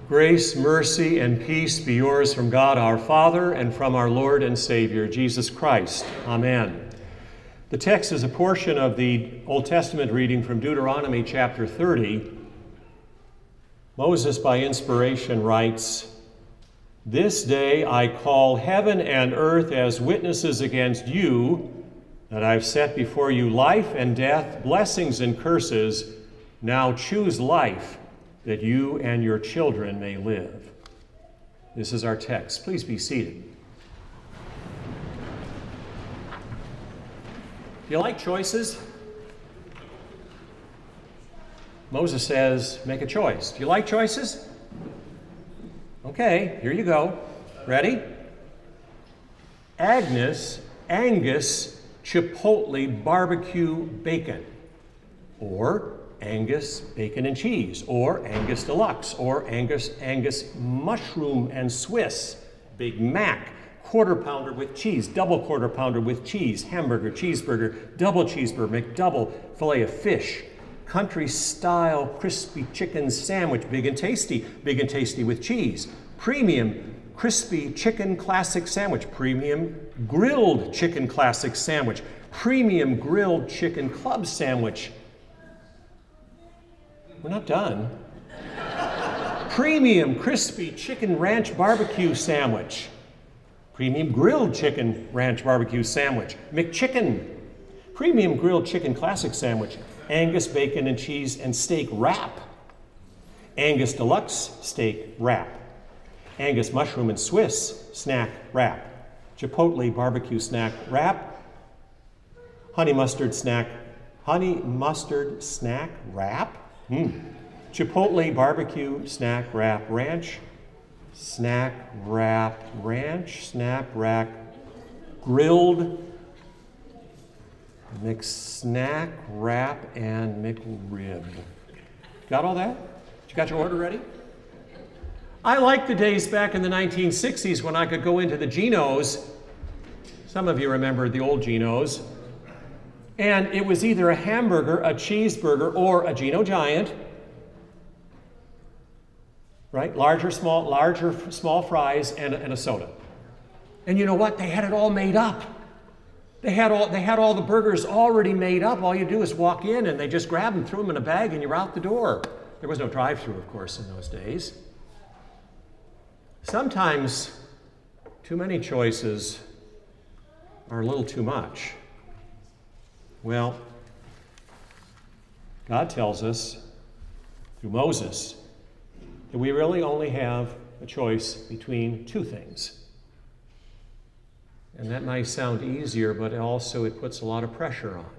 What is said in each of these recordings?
Grace, mercy, and peace be yours from God our Father and from our Lord and Savior, Jesus Christ. Amen. The text is a portion of the Old Testament reading from Deuteronomy chapter 30. Moses, by inspiration, writes, "This day I call heaven and earth as witnesses against you, that I've set before you life and death, blessings and curses. Now choose life, that you and your children may live." This is our text. Please be seated. Do you like choices? Moses says, make a choice. Do you like choices? Okay, here you go. Ready? Angus Chipotle barbecue bacon, or Angus bacon and cheese, or Angus deluxe, or Angus mushroom and Swiss, Big Mac, quarter pounder with cheese, double quarter pounder with cheese, hamburger, cheeseburger, double cheeseburger, McDouble, filet of fish, country style crispy chicken sandwich, big and tasty with cheese, premium crispy chicken classic sandwich, premium grilled chicken classic sandwich, premium grilled chicken club sandwich. We're not done. Premium crispy chicken ranch barbecue sandwich. Premium grilled chicken ranch barbecue sandwich. McChicken. Premium grilled chicken classic sandwich. Angus bacon and cheese and steak wrap. Angus deluxe steak wrap. Angus mushroom and Swiss snack wrap. Chipotle barbecue snack wrap. Honey mustard snack wrap. Chipotle barbecue snack wrap ranch, snack wrap ranch, snack wrap grilled, McSnack wrap, and McRib. Got all that? You got your order ready? I like the days back in the 1960s when I could go into the Geno's. Some of you remember the old Geno's. And it was either a hamburger, a cheeseburger, or a Geno Giant, right? Larger, small fries, and a soda. And you know what? They had it all made up. They had all the burgers already made up. All you do is walk in, and they just grab them, throw them in a bag, and you're out the door. There was no drive-thru, of course, in those days. Sometimes too many choices are a little too much. Well, God tells us through Moses that we really only have a choice between two things. And that might sound easier, but also it puts a lot of pressure on.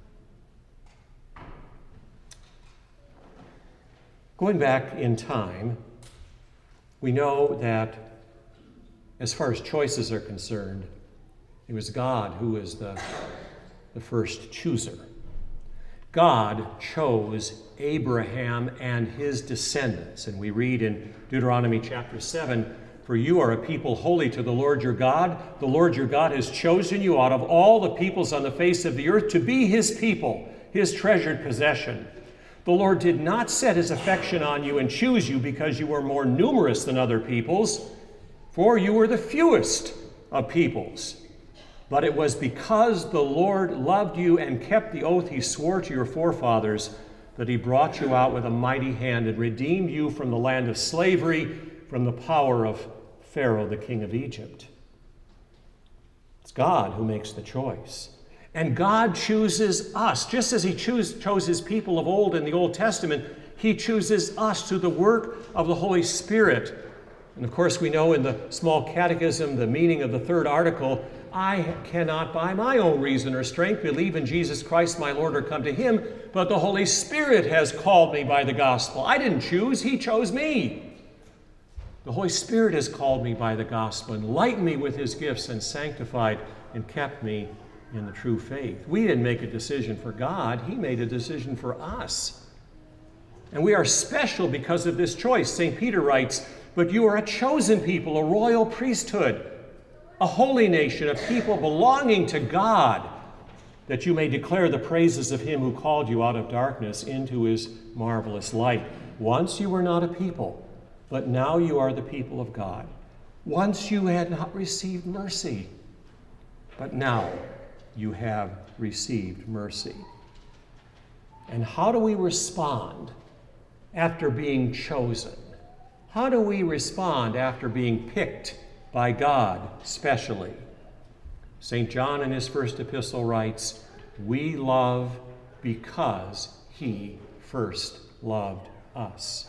Going back in time, we know that as far as choices are concerned, it was God who was the first chooser. God chose Abraham and his descendants. And we read in Deuteronomy chapter 7, "For you are a people holy to the Lord your God. The Lord your God has chosen you out of all the peoples on the face of the earth to be his people, his treasured possession. The Lord did not set his affection on you and choose you because you were more numerous than other peoples, for you were the fewest of peoples. But it was because the Lord loved you and kept the oath he swore to your forefathers that he brought you out with a mighty hand and redeemed you from the land of slavery, from the power of Pharaoh, the king of Egypt." It's God who makes the choice. And God chooses us. Just as he chose his people of old in the Old Testament, he chooses us through the work of the Holy Spirit. And of course, we know in the small catechism the meaning of the third article, "I cannot by my own reason or strength believe in Jesus Christ my Lord or come to him, but the Holy Spirit has called me by the gospel." I didn't choose, he chose me. The Holy Spirit has called me by the gospel, enlightened me with his gifts, and sanctified and kept me in the true faith. We didn't make a decision for God, he made a decision for us. And we are special because of this choice. St. Peter writes, "But you are a chosen people, a royal priesthood, a holy nation, a people belonging to God, that you may declare the praises of him who called you out of darkness into his marvelous light. Once you were not a people, but now you are the people of God. Once you had not received mercy, but now you have received mercy. And how do we respond after being chosen? How do we respond after being picked by God specially? St. John in his first epistle writes, "We love because he first loved us."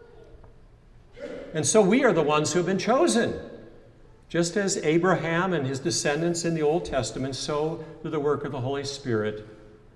And so we are the ones who have been chosen. Just as Abraham and his descendants in the Old Testament, so through the work of the Holy Spirit,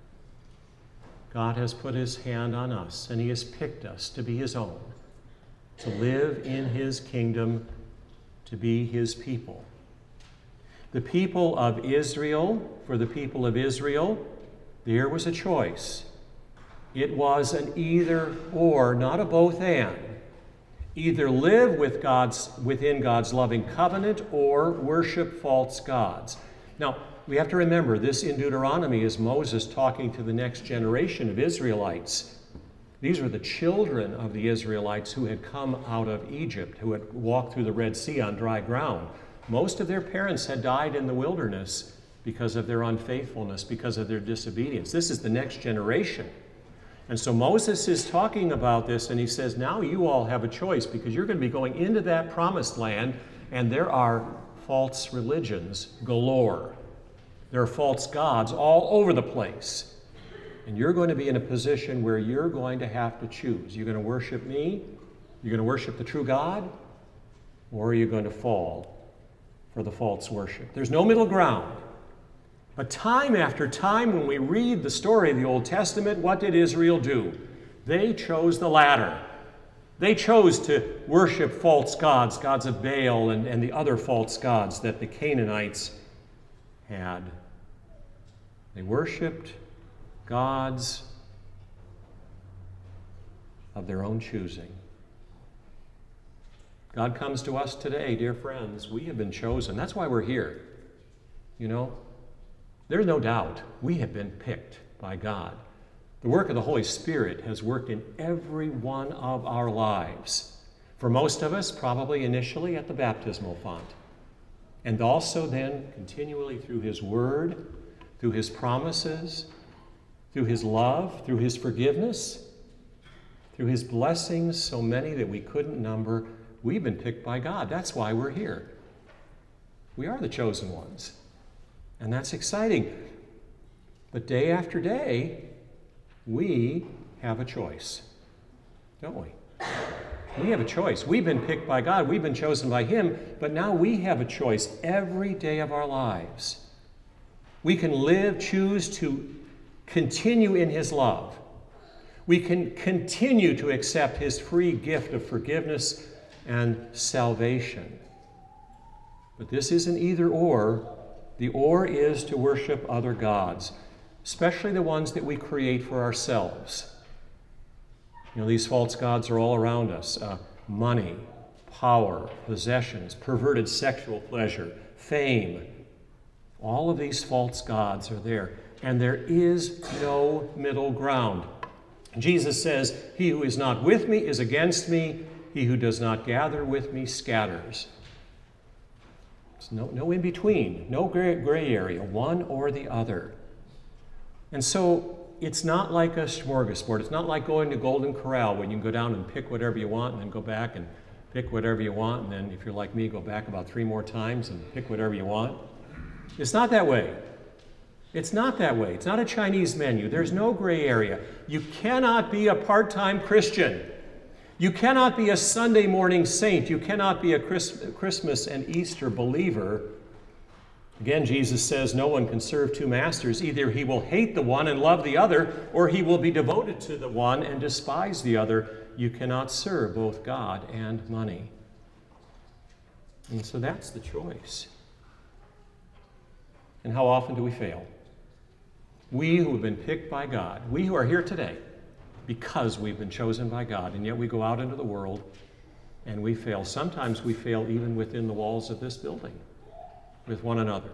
God has put his hand on us, and he has picked us to be his own, to live in his kingdom, to be his people. The people of Israel, for the people of Israel, there was a choice. It was an either or, not a both and. Either live within God's loving covenant or worship false gods. Now, we have to remember, this in Deuteronomy is Moses talking to the next generation of Israelites. These were the children of the Israelites who had come out of Egypt, who had walked through the Red Sea on dry ground. Most of their parents had died in the wilderness because of their unfaithfulness, because of their disobedience. This is the next generation. And so Moses is talking about this, and he says, now you all have a choice, because you're going to be going into that promised land, and there are false religions galore. There are false gods all over the place. And you're going to be in a position where you're going to have to choose. You're going to worship me, you're going to worship the true God, or are you going to fall for the false worship? There's no middle ground. But time after time, when we read the story of the Old Testament, what did Israel do? They chose the latter. They chose to worship false gods, gods of Baal and the other false gods that the Canaanites had. They worshiped gods of their own choosing. God comes to us today, dear friends. We have been chosen. That's why we're here. You know, there's no doubt we have been picked by God. The work of the Holy Spirit has worked in every one of our lives. For most of us, probably initially at the baptismal font. And also then continually through his word, through his promises, through his love, through his forgiveness, through his blessings, so many that we couldn't number. We've been picked by God. That's why we're here. We are the chosen ones. And that's exciting. But day after day, we have a choice, don't we? We have a choice. We've been picked by God. We've been chosen by him. But now we have a choice every day of our lives. We can choose to continue in his love. We can continue to accept his free gift of forgiveness and salvation. But this isn't either or. The or is to worship other gods, especially the ones that we create for ourselves. You know, these false gods are all around us. Money, power, possessions, perverted sexual pleasure, fame. All of these false gods are there. And there is no middle ground. Jesus says, he who is not with me is against me. He who does not gather with me scatters. No in between, no gray area, one or the other. And so it's not like a smorgasbord. It's not like going to Golden Corral when you can go down and pick whatever you want and then go back and pick whatever you want. And then if you're like me, go back about 3 more times and pick whatever you want. It's not that way. It's not that way. It's not a Chinese menu. There's no gray area. You cannot be a part-time Christian. You cannot be a Sunday morning saint. You cannot be a Christmas and Easter believer. Again, Jesus says no one can serve 2 masters. Either he will hate the one and love the other, or he will be devoted to the one and despise the other. You cannot serve both God and money. And so that's the choice. And how often do we fail? We who have been picked by God, we who are here today, because we've been chosen by God, and yet we go out into the world and we fail. Sometimes we fail even within the walls of this building, with one another.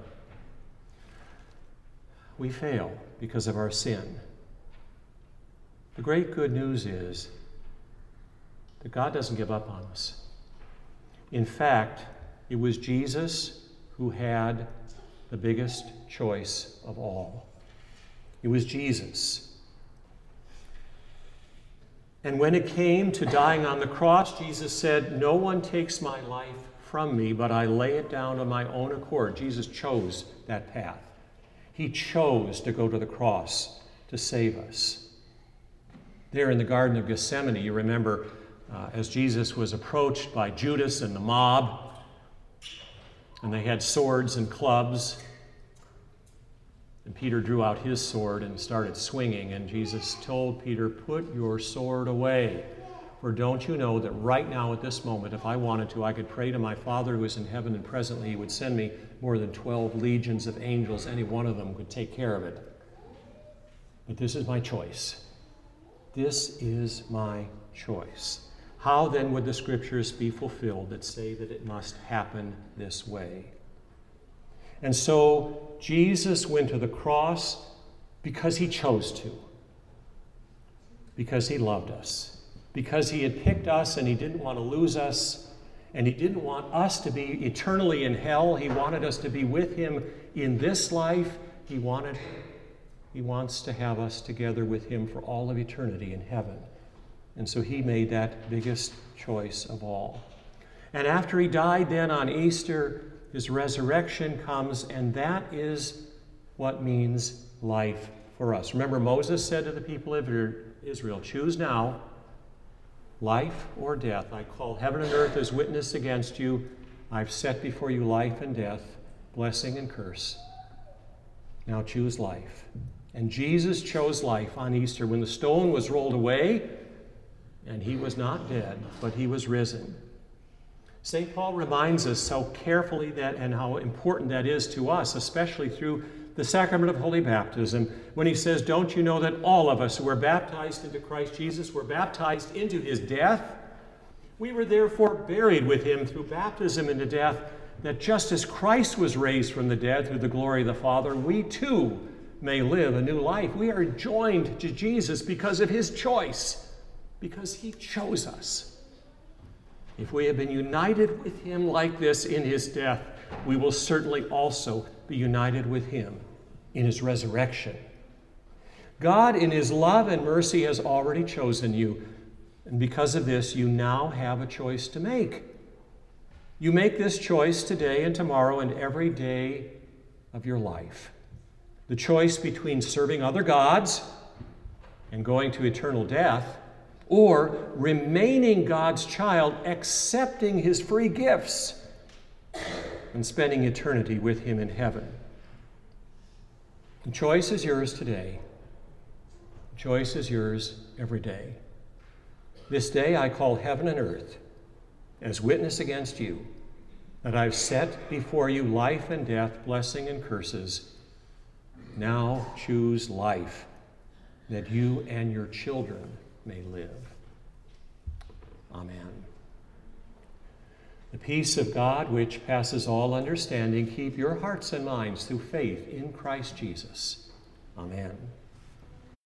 We fail because of our sin. The great good news is that God doesn't give up on us. In fact, it was Jesus who had the biggest choice of all. It was Jesus. And when it came to dying on the cross, Jesus said, "No one takes my life from me, but I lay it down on my own accord." Jesus chose that path. He chose to go to the cross to save us. There in the Garden of Gethsemane, you remember, as Jesus was approached by Judas and the mob, and they had swords and clubs, and Peter drew out his sword and started swinging, and Jesus told Peter, "Put your sword away. For don't you know that right now at this moment, if I wanted to, I could pray to my Father who is in heaven, and presently he would send me more than 12 legions of angels. Any one of them could take care of it. But this is my choice. This is my choice." How then would the scriptures be fulfilled that say that it must happen this way? And so Jesus went to the cross because he chose to, because he loved us, because he had picked us and he didn't want to lose us, and he didn't want us to be eternally in hell. He wanted us to be with him in this life. He wants to have us together with him for all of eternity in heaven. And so he made that biggest choice of all. And after he died then on Easter, his resurrection comes, and that is what means life for us. Remember, Moses said to the people of Israel, "Choose now, life or death. I call heaven and earth as witness against you. I've set before you life and death, blessing and curse. Now choose life." And Jesus chose life on Easter when the stone was rolled away, and he was not dead, but he was risen. St. Paul reminds us so carefully that and how important that is to us, especially through the sacrament of holy baptism, when he says, "Don't you know that all of us who were baptized into Christ Jesus were baptized into his death? We were therefore buried with him through baptism into death, that just as Christ was raised from the dead through the glory of the Father, we too may live a new life." We are joined to Jesus because of his choice, because he chose us. If we have been united with him like this in his death, we will certainly also be united with him in his resurrection. God, in his love and mercy, has already chosen you, and because of this, you now have a choice to make. You make this choice today and tomorrow and every day of your life. The choice between serving other gods and going to eternal death, or remaining God's child, accepting his free gifts, and spending eternity with him in heaven. The choice is yours today. The choice is yours every day. This day I call heaven and earth as witness against you, that I've set before you life and death, blessing and curses. Now choose life, that you and your children may live. Amen. The peace of God, which passes all understanding, keep your hearts and minds through faith in Christ Jesus. Amen.